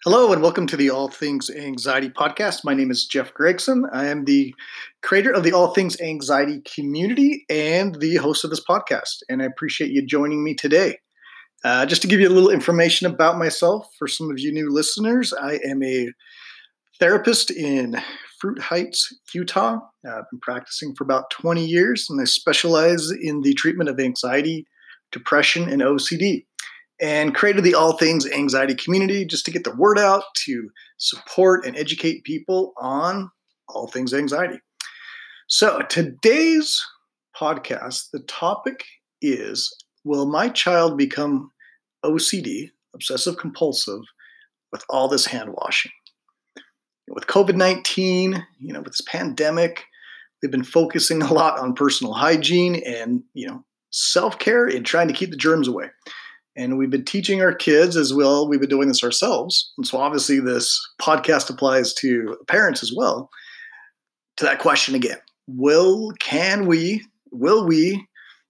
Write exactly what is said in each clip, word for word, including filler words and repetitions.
Hello and welcome to the All Things Anxiety podcast. My name is Jeff Gregson. I am the creator of the All Things Anxiety community and the host of this podcast. And I appreciate you joining me today. Uh, just to give you a little information about myself for some of you new listeners, I am a therapist in Fruit Heights, Utah. Uh, I've been practicing for about twenty years, and I specialize in the treatment of anxiety, depression, and O C D. And created the All Things Anxiety community just to get the word out, to support and educate people on all things anxiety. So today's podcast, the topic is, will my child become O C D, obsessive compulsive, with all this hand washing? With COVID nineteen, you know, with this pandemic, we've been focusing a lot on personal hygiene and, you know, self-care and trying to keep the germs away. And we've been teaching our kids as well. We've been doing this ourselves. And so obviously this podcast applies to parents as well. To that question again, will, can we, will we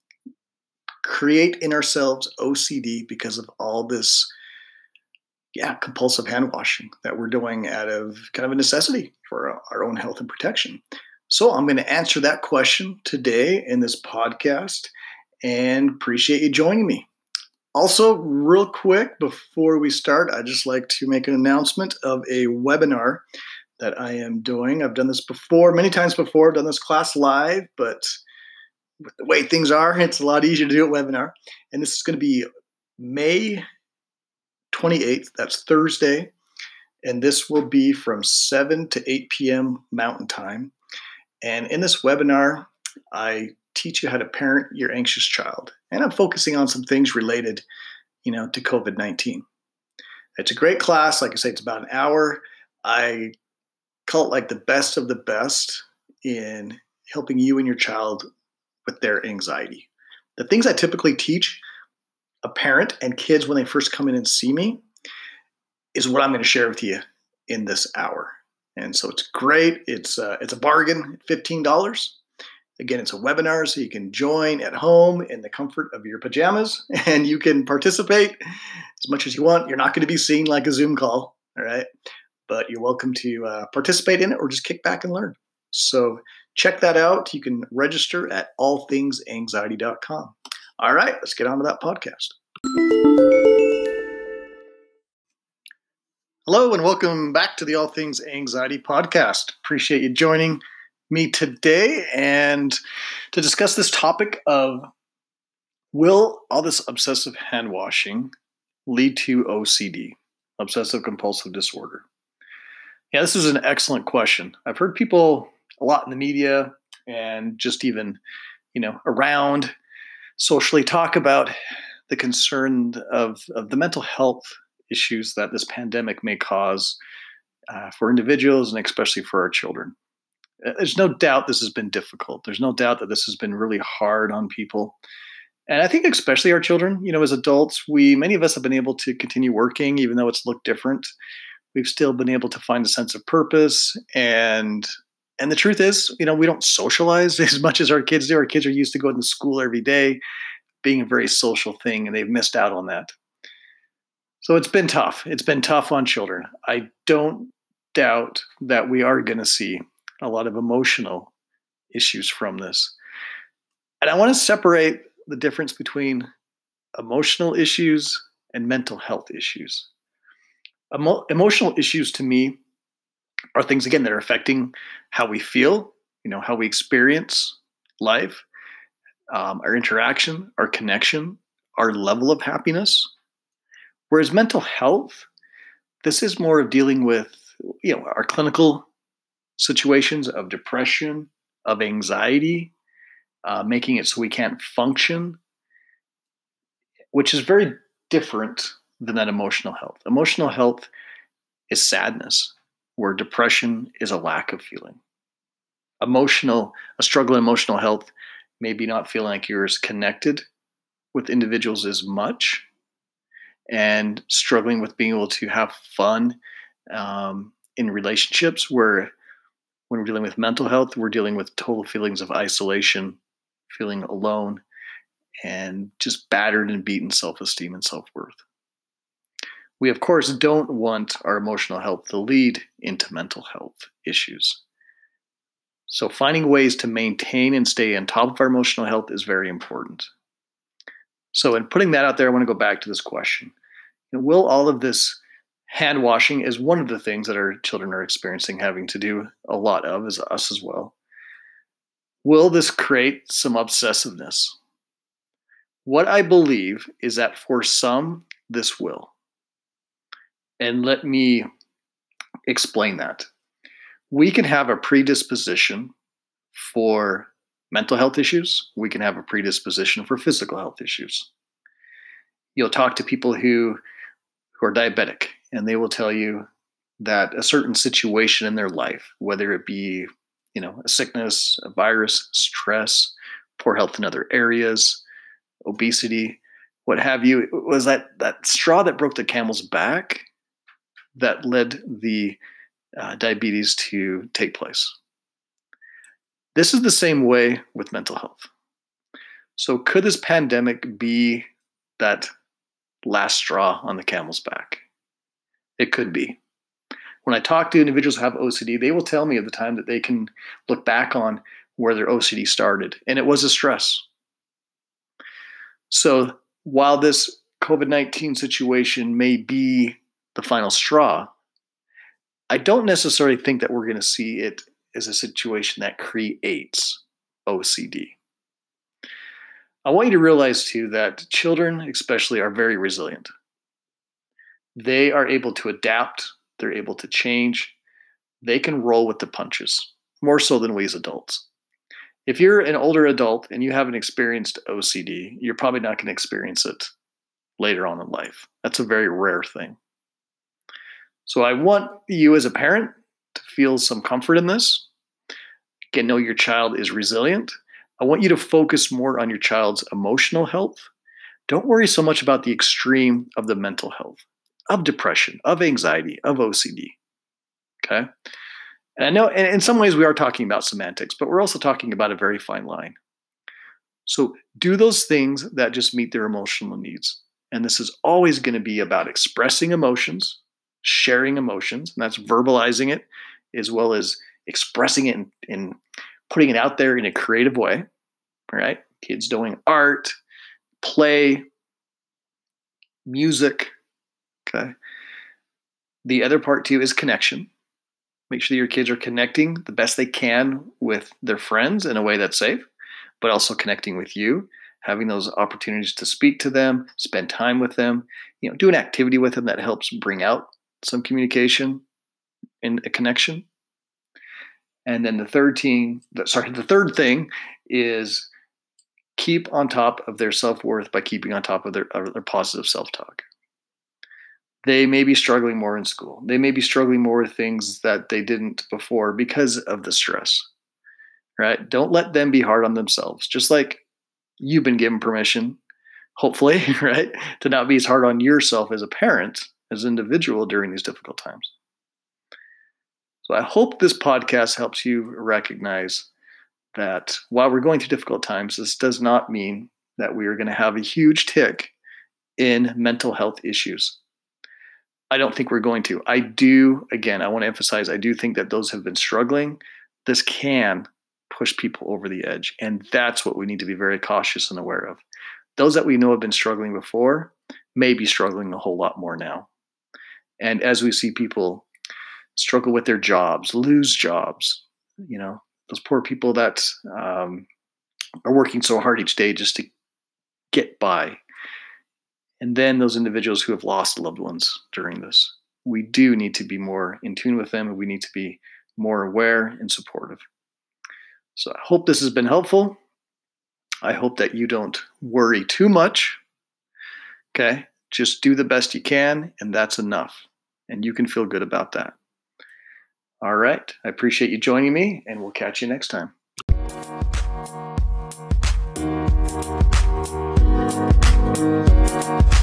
create in ourselves O C D because of all this, yeah, compulsive hand washing that we're doing out of kind of a necessity for our own health and protection? So I'm going to answer that question today in this podcast and appreciate you joining me. Also, real quick, before we start, I'd just like to make an announcement of a webinar that I am doing. I've done this before, many times before. I've done this class live, but with the way things are, it's a lot easier to do a webinar. And this is going to be May twenty-eighth. That's Thursday. And this will be from seven to eight p.m. Mountain Time. And in this webinar, I teach you how to parent your anxious child. And I'm focusing on some things related, you know, to COVID nineteen. It's a great class. Like I say, it's about an hour. I call it like the best of the best in helping you and your child with their anxiety. The things I typically teach a parent and kids when they first come in and see me is what I'm going to share with you in this hour. And so it's great. It's uh, it's a bargain, fifteen dollars. Again, it's a webinar, so you can join at home in the comfort of your pajamas, and you can participate as much as you want. You're not going to be seen like a Zoom call, all right? But you're welcome to uh, participate in it or just kick back and learn. So check that out. You can register at all things anxiety dot com. All right, let's get on to that podcast. Hello, and welcome back to the All Things Anxiety podcast. Appreciate you joining me today and to discuss this topic of, will all this obsessive hand washing lead to O C D, obsessive compulsive disorder? Yeah, this is an excellent question. I've heard people a lot in the media and just even, you know, around socially talk about the concern of, of the mental health issues that this pandemic may cause uh, for individuals and especially for our children. There's no doubt this has been difficult. There's no doubt that this has been really hard on people. And I think especially our children, you know, as adults, we, many of us have been able to continue working, even though it's looked different. We've still been able to find a sense of purpose. And, and the truth is, you know, we don't socialize as much as our kids do. Our kids are used to going to school every day, being a very social thing, and they've missed out on that. So it's been tough. It's been tough on children. I don't doubt that we are going to see a lot of emotional issues from this. And I want to separate the difference between emotional issues and mental health issues. Emo- emotional issues to me are things, again, that are affecting how we feel, you know, how we experience life, um, our interaction, our connection, our level of happiness. Whereas mental health, this is more of dealing with, you know, our clinical situations of depression, of anxiety, uh, making it so we can't function, which is very different than that emotional health. Emotional health is sadness, where depression is a lack of feeling. Emotional, a struggle in emotional health, maybe not feeling like you're as connected with individuals as much, and struggling with being able to have fun um, in relationships, where when we're dealing with mental health, we're dealing with total feelings of isolation, feeling alone, and just battered and beaten self-esteem and self-worth. We, of course, don't want our emotional health to lead into mental health issues. So finding ways to maintain and stay on top of our emotional health is very important. So in putting that out there, I want to go back to this question. Will all of this hand washing is one of the things that our children are experiencing having to do a lot of, as us as well. Will this create some obsessiveness? What I believe is that for some, this will. And let me explain that. We can have a predisposition for mental health issues. We can have a predisposition for physical health issues. You'll talk to people who, who are diabetic, and they will tell you that a certain situation in their life, whether it be, you know, a sickness, a virus, stress, poor health in other areas, obesity, what have you, it was that, that straw that broke the camel's back that led the uh, diabetes to take place. This is the same way with mental health. So could this pandemic be that last straw on the camel's back? It could be. When I talk to individuals who have O C D, they will tell me of the time that they can look back on where their O C D started, and it was a stress. So while this COVID nineteen situation may be the final straw, I don't necessarily think that we're going to see it as a situation that creates O C D. I want you to realize too that children especially are very resilient. They are able to adapt. They're able to change. They can roll with the punches, more so than we as adults. If you're an older adult and you haven't experienced O C D, you're probably not going to experience it later on in life. That's a very rare thing. So I want you as a parent to feel some comfort in this. Again, know your child is resilient. I want you to focus more on your child's emotional health. Don't worry so much about the extreme of the mental health, of depression, of anxiety, of O C D. Okay? And I know in some ways we are talking about semantics, but we're also talking about a very fine line. So do those things that just meet their emotional needs. And this is always going to be about expressing emotions, sharing emotions, and that's verbalizing it, as well as expressing it and, and putting it out there in a creative way. All right? Kids doing art, play, music. Okay. The other part too is connection. Make sure that your kids are connecting the best they can with their friends in a way that's safe, but also connecting with you, having those opportunities to speak to them, spend time with them, you know, do an activity with them that helps bring out some communication and a connection. And then the third thing, sorry, the third thing is keep on top of their self-worth by keeping on top of their, of their positive self-talk. They may be struggling more in school. They may be struggling more with things that they didn't before because of the stress, right? Don't let them be hard on themselves. Just like you've been given permission, hopefully, right, to not be as hard on yourself as a parent, as an individual during these difficult times. So I hope this podcast helps you recognize that while we're going through difficult times, this does not mean that we are going to have a huge tick in mental health issues. I don't think we're going to. I do, again, I want to emphasize, I do think that those who have been struggling, this can push people over the edge. And that's what we need to be very cautious and aware of. Those that we know have been struggling before may be struggling a whole lot more now. And as we see people struggle with their jobs, lose jobs, you know, those poor people that um, are working so hard each day just to get by. And then those individuals who have lost loved ones during this, we do need to be more in tune with them, and we need to be more aware and supportive. So I hope this has been helpful. I hope that you don't worry too much. Okay? Just do the best you can, and that's enough. And you can feel good about that. All right. I appreciate you joining me, and we'll catch you next time. Thank you.